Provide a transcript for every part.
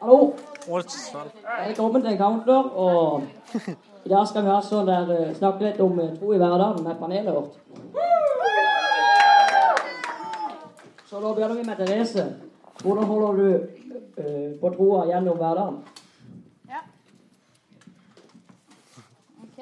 Hallo. Velkommen til Encounter, og i dag skal vi ha sånn der snakke litt om tro i hverdagen med panelet vårt. Så da begynner vi med Therese. Hvordan holder du på troa gjennom hverdagen? Ja. Ok.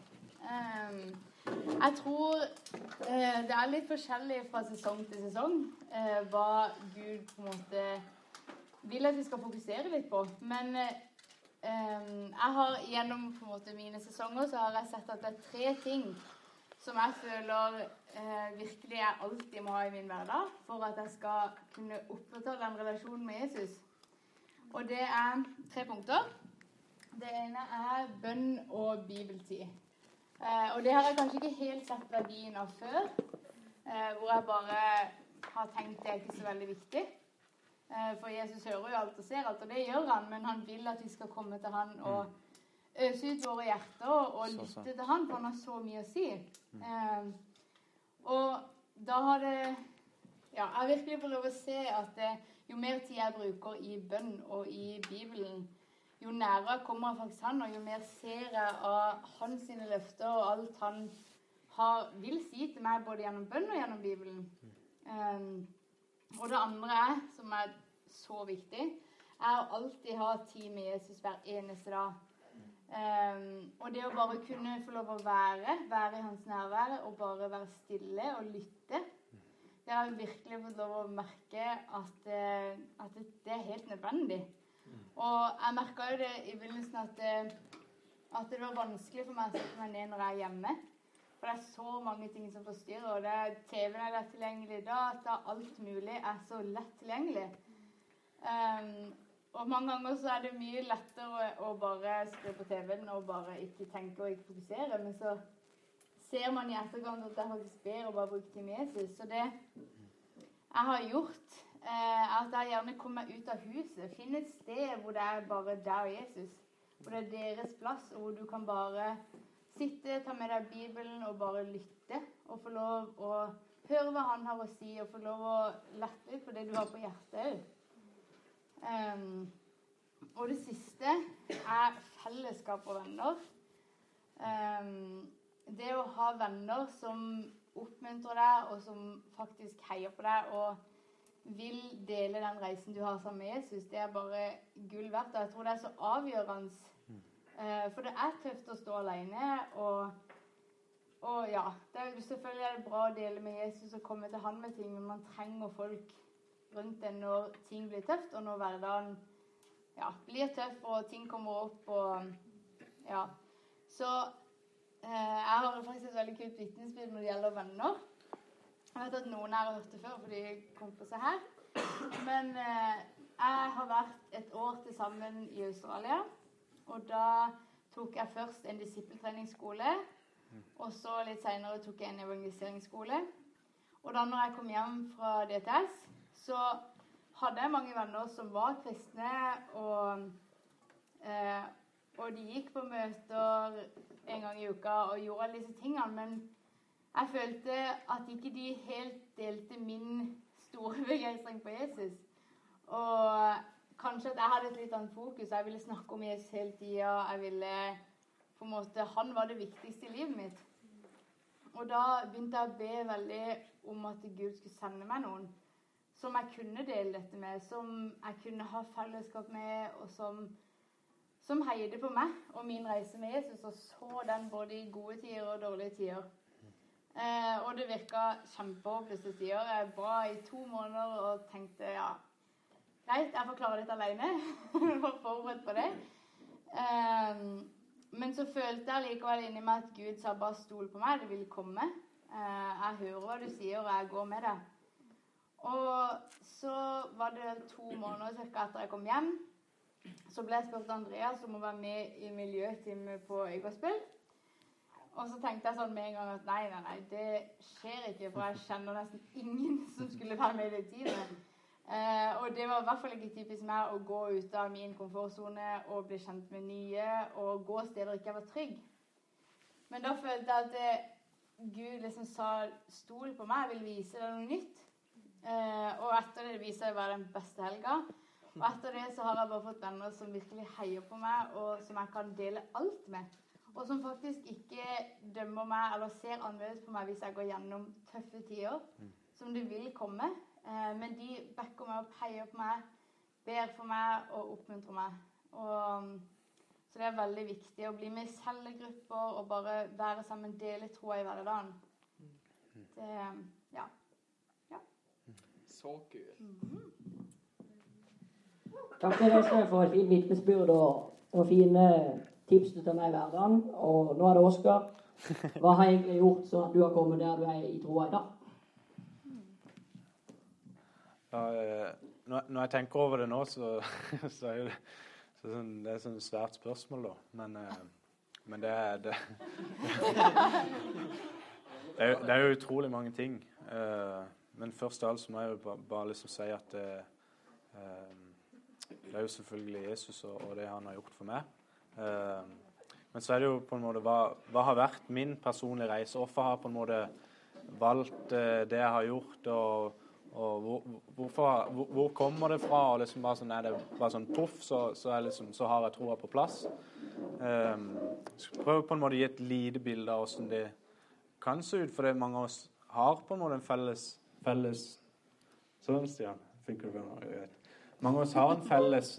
Jeg tror det er litt forskjellig fra sesong til sesong hva Gud på en måte vil at vi skal fokusere litt på. Men jeg har gjennom på en måte mine sesonger så har jeg sett at det er 3 ting som jeg føler virkelig jeg alltid må ha i min hverdag for at jeg skal kunne opprettholde en relasjon med Jesus. Og det er 3 punkter. Det ene er bønn og bibeltid. Og det har jeg kanskje ikke helt sett verdien av før, hvor jeg bare har tenkt det er ikke så veldig viktig. For Jesus hører jo alt og ser alt, og det gjør han, men han vil at vi skal komme til han og øse ut våre hjerter og lytte til han, for han har så mye å si. Og da har det, ja, jeg virkelig får lov å se at jo mer tid jeg bruker i bønn og i Bibelen, jo nærere kommer jeg faktisk han, og jo mer ser jeg av hans sine løfter og alt han vil si til meg, både gjennom bønn og gjennom Bibelen. Og det andre som er så viktig, er å alltid ha tid med Jesus hver eneste dag. Og det å bare kunne få lov å være i hans nærvær, og bare være stille og lytte, det har jeg virkelig fått lov å merke at det er helt nødvendig. Og jeg merket jo det i begynnelsen at det var vanskelig for meg å sette meg ned når jeg er hjemme. For det er så mange ting som forstyrrer, og TV-en er lett tilgjengelig, data, alt mulig er så lett tilgjengelig. Og mange ganger så er det mye lettere å bare skru på TV-en og bare ikke tenke og ikke fokusere, men så ser man i ettergang at det faktisk ber og bare bruker tid med Jesus. Så det jeg har gjort, er at jeg gjerne kommer ut av huset, finne et sted hvor det er bare deg og Jesus, hvor det er deres plass, og hvor du kan bare sitte, ta med deg Bibelen og bare lytte, og få lov å høre hva han har å si, og få lov å lette litt på det du har på hjertet. Og det siste er fellesskap og venner. Det å ha venner som oppmuntrer deg, og som faktisk heier på deg, og vil dele den reisen du har sammen med Jesus, det er bare gull verdt, og jeg tror det er så avgjørende. For det er tøft å stå alene, og ja, selvfølgelig er det bra å dele med Jesus og komme til han med ting, men man trenger folk rundt en når ting blir tøft, og når hverdagen blir tøff, og ting kommer opp, og ja. Så jeg har faktisk et veldig kult vitnesbyrd når det gjelder venner. Jeg vet at noen her har hørt det før, for de kom på seg her. Men jeg har vært et år til sammen i Australia, og da tok jeg først en disippeltreningsskole, og så litt senere tok jeg en evangeliseringsskole. Og da når jeg kom hjem fra DTS, så hadde jeg mange venner som var kristne, og de gikk på møter en gang i uka og gjorde alle disse tingene, men jeg følte at ikke de helt delte min store begeistring på Jesus. Og kanskje at jeg hadde et litt annet fokus. Jeg ville snakke om Jesus hele tiden. Jeg ville på en måte, han var det viktigste i livet mitt. Og da begynte jeg å be veldig om at Gud skulle sende meg noen som jeg kunne dele dette med, som jeg kunne ha fellesskap med, og som heide på meg og min reise med Jesus, og så den både i gode tider og dårlige tider. Og det virket kjempehåpløst til tider. Jeg ba i 2 måneder og tenkte, greit, jeg får klare dette alene. Jeg var forberedt på det. Men så følte jeg likevel inni meg at Gud sa bare stol på meg, det vil komme. Jeg hører hva du sier, og jeg går med det. Og så var det 2 måneder cirka etter jeg kom hjem. Så ble jeg spurt Andreas om å være med i miljøtime på Øygardsbøl. Og så tenkte jeg sånn med en gang at nei, det skjer ikke, for jeg kjenner nesten ingen som skulle være med i det teamet. Og det var i hvert fall ikke typisk meg å gå ut av min komfortzone og bli kjent med nye, og gå steder ikke jeg var trygg. Men da følte jeg at Gud liksom sa, stol på meg, jeg vil vise deg noe nytt. Og etter det viser det å være den beste helga. Og etter det så har jeg bare fått venner som virkelig heier på meg, og som jeg kan dele alt med. Og som faktisk ikke dømmer meg eller ser annerledes på meg hvis jeg går gjennom tøffe tider, som det vil komme. Men de backer meg opp, heier på meg, ber for meg og oppmuntrer meg. Så det er veldig viktig å bli med i cellegrupper og bare være sammen, dele troa i hverdagen. Det, ja. Så kult. Takk til dere for et fint vitnesbyrd og fine tips du tar med i hverdagen. Og nå er det Oskar. Hva har jeg egentlig gjort så at du har kommet der du er i troa i dag? Når jeg tenker over det nå, så er det sånn svært spørsmål da. Men det er jo utrolig mange ting. Men først av alt så må jeg jo bare liksom si at det er jo selvfølgelig Jesus og det han har gjort for meg. Men så er det jo på en måte hva har vært min personlige reise? Hvorfor har jeg på en måte valgt det jeg har gjort, og hvor kommer det fra? Og liksom bare sånn, er det bare sånn puff, så har jeg troa på plass. Jeg skal prøve på en måte å gi et lite bilde av hvordan det kan se ut, for det mange av oss har på en måte en felles sånn, Stian, funker det bra? Jeg vet. Mange av oss har en felles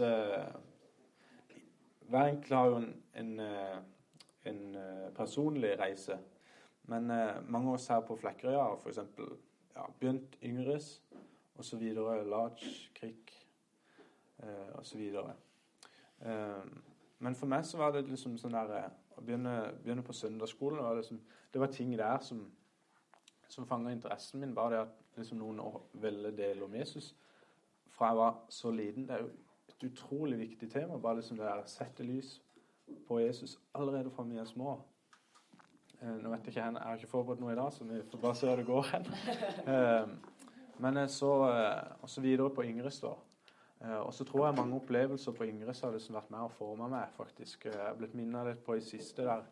hver enkelt har jo en personlig reise, men mange av oss her på Flekkerøya har for eksempel begynt yngres, og så videre, large, krik, og så videre. Men for meg så var det liksom sånn der, å begynne på søndagsskolen, det var ting der som fanget interessen min, bare det at liksom noen ville dele om Jesus. Fra jeg var så liten, det er jo et utrolig viktig tema, bare liksom det der sette lys på Jesus allerede fra vi er små. Nå vet jeg ikke, jeg har ikke forberedt noe i dag, så vi får bare se hva det går hen. Men så videre på Yngres da. Og så tror jeg mange opplevelser på Yngres har liksom vært med å forme meg, faktisk. Jeg har blitt minnet litt på i siste der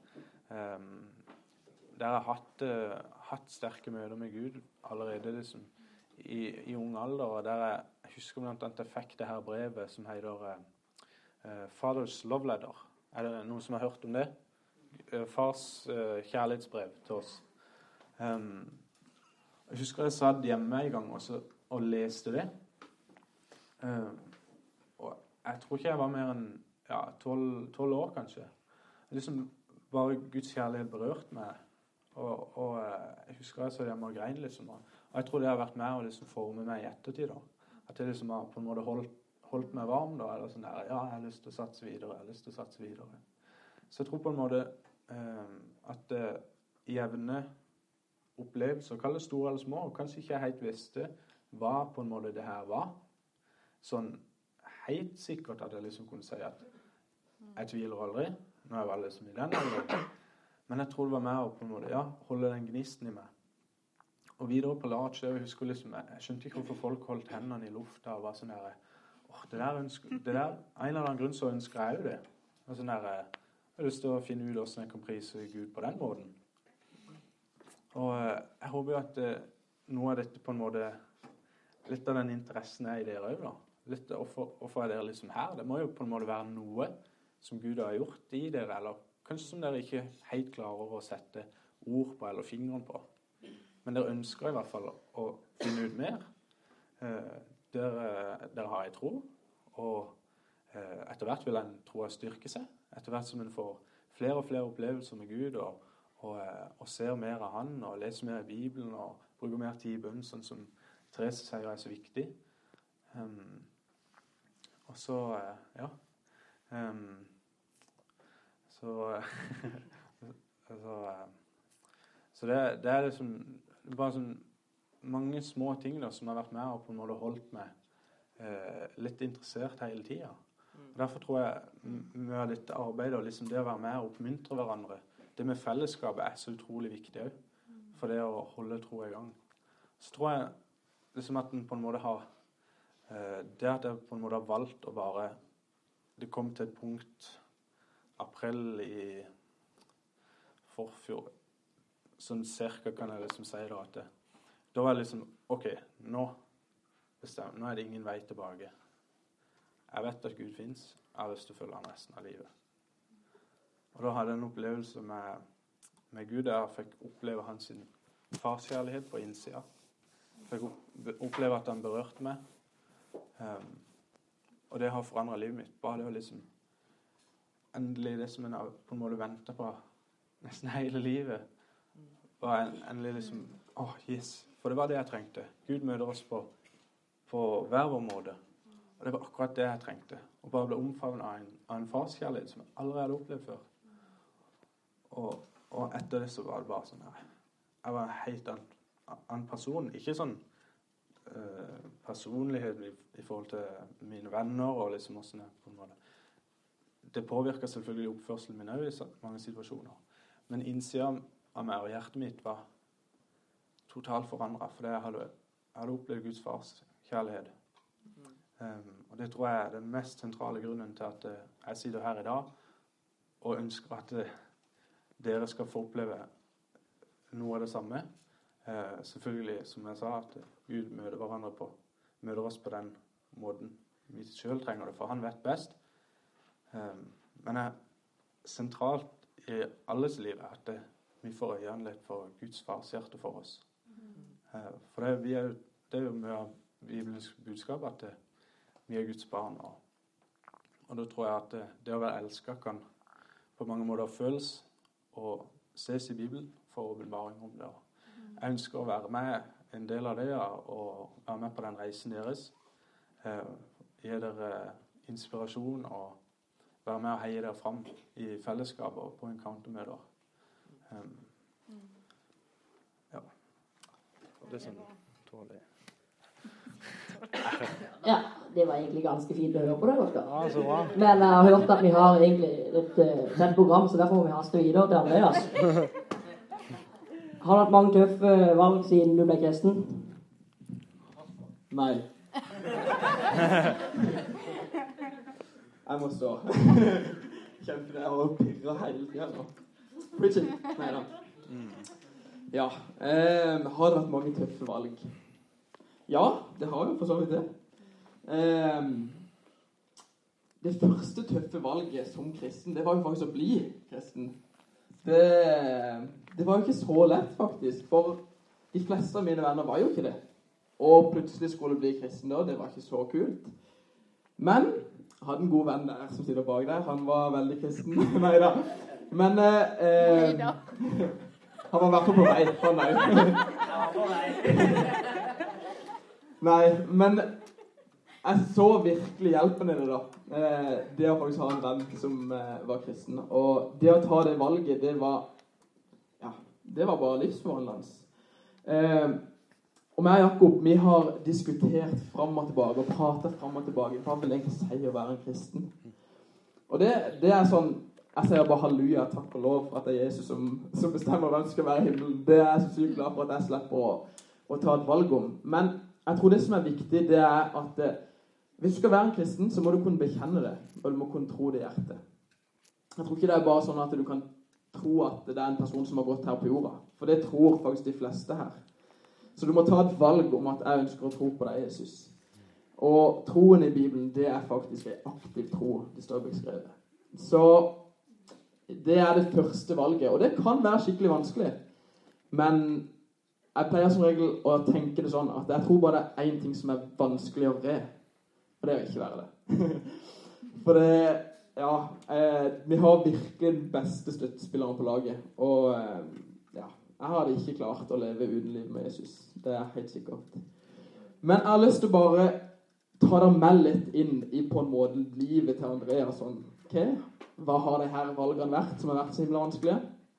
jeg har hatt sterke møter med Gud allerede liksom i ung alder, og der jeg husker blant annet jeg fikk det her brevet som heter Father's Love Letter. Er det noen som har hørt om det? Fars kjærlighetsbrev til oss. Jeg husker jeg satt hjemme i gang og leste det. Og jeg tror ikke jeg var mer enn 12 år kanskje. Liksom bare Guds kjærlighet berørt meg. Og jeg husker jeg satt hjemme og grein liksom. Og jeg tror det har vært med å liksom forme meg i ettertid da. At det liksom har på en måte holdt meg varm da. Eller sånn der, jeg har lyst til å satse videre, Så jeg tror på en måte at jevne opplevelser, kall det store eller små, og kanskje ikke helt visste hva på en måte det her var. Sånn helt sikkert at jeg liksom kunne si at jeg tviler aldri. Nå er jeg vel liksom i den alderen. Men jeg tror det var med å på en måte, holde den gnisten i meg. Og videre på Larch, jeg husker liksom, jeg skjønte ikke hvorfor folk holdt hendene i lufta og var sånn der, det der, en eller annen grunn så ønsker jeg jo det. Og sånn der, jeg har lyst til å finne ut hvordan jeg kan prise Gud på den måten. Og jeg håper jo at noe av dette på en måte, litt av den interessen er i dere også da. Litt, hvorfor er dere liksom her? Det må jo på en måte være noe som Gud har gjort i dere, eller kanskje som dere ikke helt klarer å sette ord på eller fingeren på. Men dere ønsker i hvert fall å finne ut mer. Dere har en tro, og etter hvert vil en tro styrke seg. Etter hvert som en får flere og flere opplevelser med Gud, og ser mer av han, og leser mer i Bibelen, og bruker mer tid i bønn, sånn som Therese sier er så viktig. Og så, så det er liksom bare sånn mange små ting da, som har vært med og på en måte holdt meg litt interessert hele tiden. Og derfor tror jeg med dette arbeidet og liksom det å være med og oppmuntre hverandre, det med fellesskapet er så utrolig viktig også, for det å holde tro i gang. Så tror jeg liksom at den på en måte har det at jeg på en måte har valgt å bare det kom til et punkt april i forfjor, sånn cirka kan jeg liksom si da, at da var det liksom, ok, nå er det ingen vei tilbake. jeg vet at Gud finnes, jeg har lyst til å følge han resten av livet. Og da hadde jeg en opplevelse med Gud der jeg fikk oppleve hans farskjærlighet på innsida. Jeg fikk oppleve at han berørte meg. Og det har forandret livet mitt. Bare det å liksom endelig det som en har på en måte ventet på nesten hele livet, var endelig liksom, yes. For det var det jeg trengte. Gud møter oss på hver vår måte. Og det var akkurat det jeg trengte. Å bare bli omfavnet av en farskjærlighet som jeg aldri hadde opplevd før. Og etter det så var det bare sånn her. Jeg var en helt annen person. Ikke sånn personlighet i forhold til mine venner og liksom hvordan jeg på en måte. Det påvirket selvfølgelig oppførselen min også i mange situasjoner. Men innsiden av meg og hjertet mitt var totalt forandret, fordi jeg hadde opplevd Guds fars kjærlighet. Og det tror jeg er den mest sentrale grunnen til at jeg sitter her i dag og ønsker at dere skal få oppleve noe av det samme. Selvfølgelig, som jeg sa, at Gud møter oss på den måten vi selv trenger det, for han vet best. Men sentralt i alles liv er at vi får øynene litt for Guds fars hjerte for oss. For det er jo mye av Bibelens budskap at vi er Guds barn. Og da tror jeg at det å være elsket kan på mange måter føles og ses i Bibelen for åpenbaring om det. Jeg ønsker å være med en del av det, og være med på den reisen deres. Gi dere inspirasjon og være med og heie dere frem i fellesskap og på encountermøter. Ja. Det er sånn tålig. Ja, det var egentlig ganske fint å høre på det, Oskar. Ja, så bra. Men jeg har hørt at vi har egentlig et kjent program, så derfor må vi haste videre til Andreas. Har du hatt mange tøffe valg siden du ble kristen? Nei. Jeg må stå. Kjente det å pirre hele tiden nå. Preaching. Neida. Ja, har det vært mange tøffe valg? Ja, det har jo for så vidt det. Det første tøffe valget som kristen, det var jo faktisk å bli kristen. Det var jo ikke så lett faktisk, for de fleste av mine venner var jo ikke det. Og plutselig skulle bli kristen da, det var ikke så kult. Men jeg hadde en god venn der som sitter bak der, han var veldig kristen. Neida. Men han var i hvert fall på vei. Nei, men jeg så virkelig hjelpen i det da. Det å faktisk ha en venn som var kristen. Og det å ta det valget, det var bare livsmålet hans. Og meg og Jakob, vi har diskutert frem og tilbake, og pratet frem og tilbake. Hva vil egentlig si å være en kristen? Og det er sånn, jeg sier bare halleluja, takk og lov for at det er Jesus som bestemmer hvem som skal være i himmelen. Det er jeg så sykt glad for at jeg slipper å ta et valg om. Men jeg tror det som er viktig, det er at hvis du skal være en kristen, så må du kunne bekjenne det, og du må kunne tro det i hjertet. Jeg tror ikke det er bare sånn at du kan tro at det er en person som har gått her på jorda. For det tror faktisk de fleste her. Så du må ta et valg om at jeg ønsker å tro på deg, Jesus. Og troen i Bibelen, det er faktisk en aktiv tro, det står beskrevet. Så det er det første valget, og det kan være skikkelig vanskelig. Men jeg pleier som regel å tenke det sånn, at jeg tror bare det er en ting som er vanskelig å vre. Og det er å ikke være det. For vi har virkelig den beste støttespilleren på laget. Og jeg hadde ikke klart å leve uten liv med Jesus. Det er helt sikkert. Men jeg har lyst til å bare ta deg med litt inn i på en måte livet til Andreas. Sånn, ok, hva har de her valgene vært som har vært så himla vanskelige?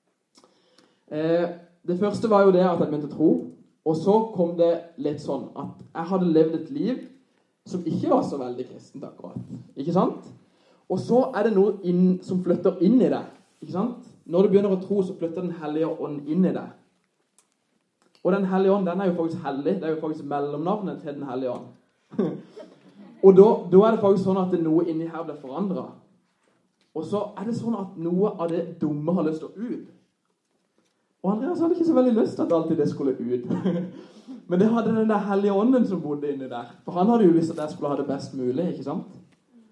Det første var jo det at jeg begynte å tro. Og så kom det litt sånn at jeg hadde levd et liv som ikke var så veldig kristent akkurat. Ikke sant? Og så er det noe som flytter inn i det. Ikke sant? Når du begynner å tro, så flytter den hellige ånd inn i det. Og den hellige ånd, den er jo faktisk hellig. Det er jo faktisk mellomnavnet til den hellige ånd. Og da er det faktisk sånn at noe inni her blir forandret. Og så er det sånn at noe av det dumme har lyst til å ut. Og Andreas hadde ikke så veldig lyst til at alltid det skulle ut. Men det hadde den der hellige ånden som bodde inni der. For han hadde jo lyst til at jeg skulle ha det best mulig, ikke sant?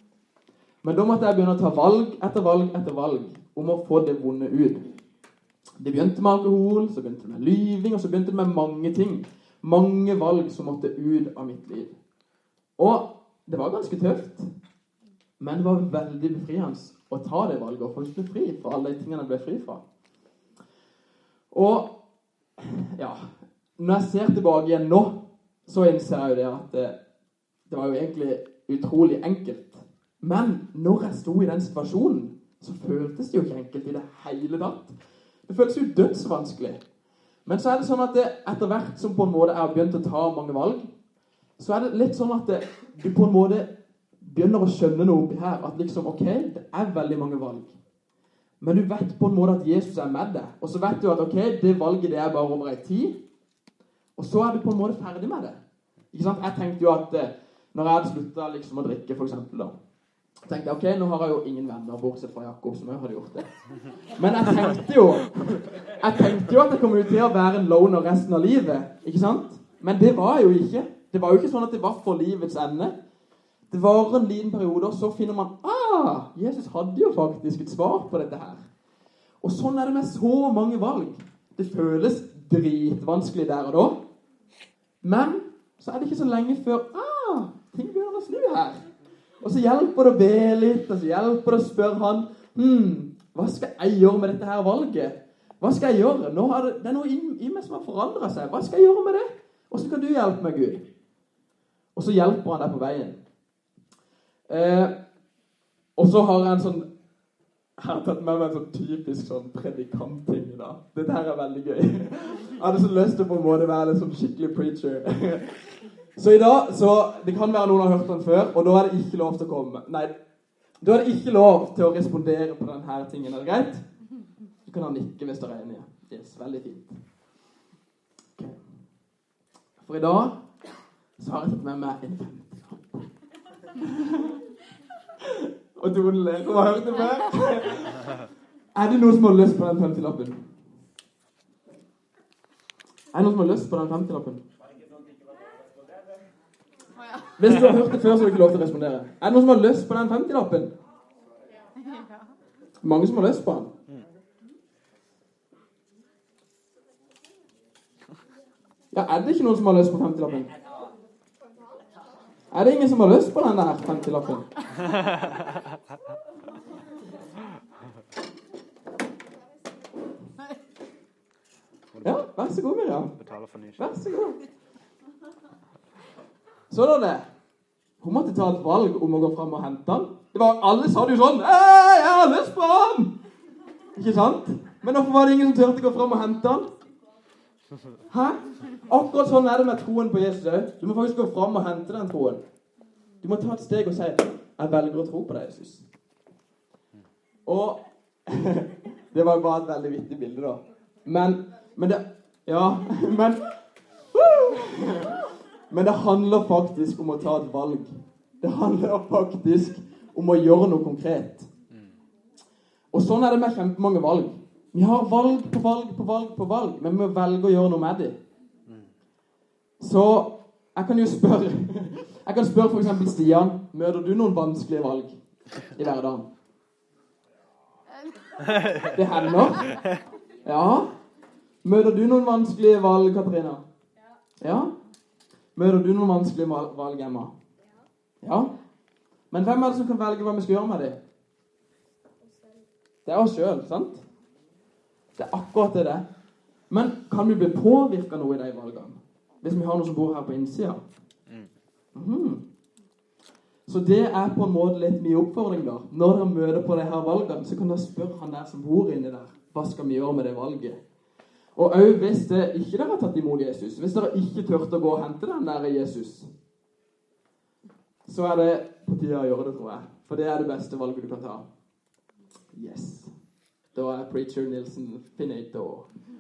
Men da måtte jeg begynne å ta valg etter valg etter valg om å få det vonde ut. Det begynte med alkohol, så begynte det med lyving, og så begynte det med mange ting. Mange valg som måtte ut av mitt liv. Og det var ganske tøft, men det var veldig befriende å ta det valget og faktisk bli fri for alle de tingene jeg ble fri fra. Og ja, når jeg ser tilbake igjen nå, så innser jeg jo det at det var jo egentlig utrolig enkelt. Men når jeg sto i den situasjonen, så føltes det jo ikke enkelt i det hele tatt. Det føltes jo dødsvanskelig. Men så er det sånn at etter hvert som på en måte jeg har begynt å ta mange valg, så er det litt sånn at du på en måte begynner å skjønne noe oppi her, at liksom, ok, det er veldig mange valg. Men du vet på en måte at Jesus er med deg, og så vet du at ok, det valget det er bare over en tid, og så er du på en måte ferdig med det. Ikke sant? Jeg tenkte jo at når jeg hadde sluttet liksom å drikke, for eksempel da, tenkte jeg, ok, nå har jeg jo ingen venner, bortsett fra Jakob, som jeg hadde gjort det. Men jeg tenkte jo at jeg kom ut til å være en loner resten av livet, ikke sant? Men det var jo ikke. Det var jo ikke sånn at det var for livets ende. Det var en liten periode, og så finner man, Jesus hadde jo faktisk et svar på dette her. Og sånn er det med så mange valg. Det føles dritvanskelig der og da. Men så er det ikke så lenge før, ting begynner å snu her. Og så hjelper det å be litt, og så hjelper det å spørre han, hva skal jeg gjøre med dette her valget? Hva skal jeg gjøre? Det er noe i meg som har forandret seg. Hva skal jeg gjøre med det? Hvordan kan du hjelpe meg, Gud? Og så hjelper han deg på veien. Og så har jeg jeg har tatt med meg en sånn typisk sånn predikantting i dag. Dette her er veldig gøy. Jeg hadde så lyst til på en måte å være en sånn skikkelig preacher. Så i dag, det kan være noen har hørt den før, og da er det ikke lov til å komme. Nei, da er det ikke lov til å respondere på denne tingen, er det greit? Du kan ha nikke hvis dere er enige. Yes, veldig fint. Okay. For i dag så har jeg tatt med meg en 50-lapp. Og du ler, som har hørt det før. Er det noen som har lyst på den 50-lappen? Er det noen som har lyst på den 50-lappen? Hvis du har hørt det før, så har du ikke lov til å respondere. Er det noen som har lyst på den 50-lappen? Mange som har lyst på den. Ja, er det ikke noen som har lyst på 50-lappen? Er det ingen som har lyst på den der 50-lappen? Ja, vær så god, Miriam. Vær så god. Så da det. Hun måtte ta et valg om å gå frem og hente den. Alle sa det jo sånn, jeg har lyst på den! Ikke sant? Men hvorfor var det ingen som tørte gå frem og hente den? Hæ? Akkurat sånn er det med troen på Jesus. Du må faktisk gå frem og hente den troen. Du må ta et steg og si, jeg velger å tro på deg, Jesus. Og det var bare et veldig viktig bilde da. Men det handler faktisk om å ta et valg. Det handler faktisk om å gjøre noe konkret. Og sånn er det med kjempemange valg. Vi har valg på valg på valg på valg, men vi må velge å gjøre noe med det. Så jeg kan jo spørre for eksempel Stian, møter du noen vanskelige valg i hverdagen? Det hender. Ja. Møter du noen vanskelige valg, Katarina? Ja. Møter du noen vanskelige valg, Emma? Ja. Men hvem er det som kan velge hva vi skal gjøre med det? Det er oss selv, sant? Det er akkurat det. Men kan vi bli påvirket noe i de valgene? Hvis vi har noen som bor her på innsiden? Så det er på en måte litt mye oppfordring da. Når dere møter på de her valgene, så kan dere spørre han der som bor inne der. Hva skal vi gjøre med det valget? Og også hvis ikke dere har tatt imot Jesus, hvis dere ikke tørte å gå og hente den der Jesus, så er det på tide å gjøre det, tror jeg. For det er det beste valget du kan ta. Yes. Da er Preacher Nilsen finito.